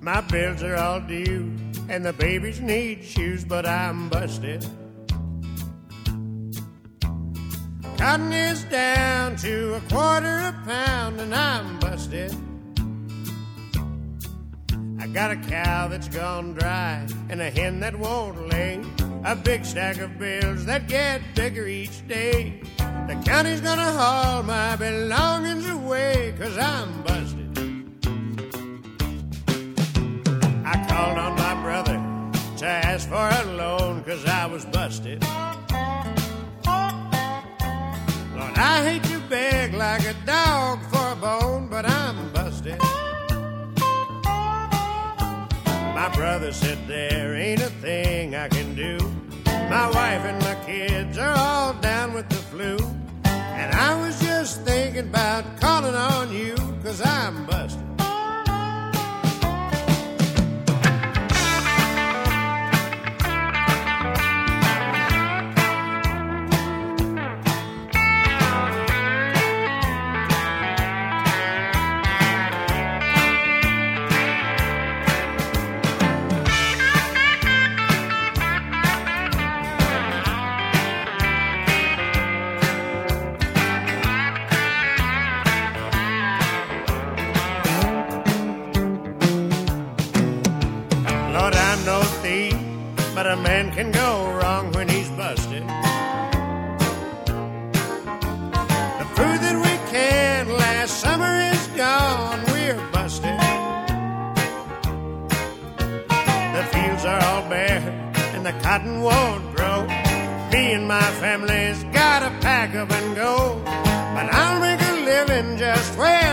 My bills are all due, and the babies need shoes, but I'm busted. Cotton is down to $0.25 a pound, and I'm busted. I got a cow that's gone dry, and a hen that won't lay, a big stack of bills that get bigger each day. The county's gonna haul my belongings away, 'cause I'm busted. I called on my brother to ask for a loan, 'cause I was busted. Lord, I hate to beg like a dog for a bone, but I'm busted. My brother said there ain't a thing I can do. My wife and my kids are all down with the flu, and I was just thinking about calling on you, 'cause I'm busted. No thief, but a man can go wrong when he's busted. The food that we canned last summer is gone, we're busted. The fields are all bare and the cotton won't grow. Me and my family's gotta pack up and go, but I'll make a living just where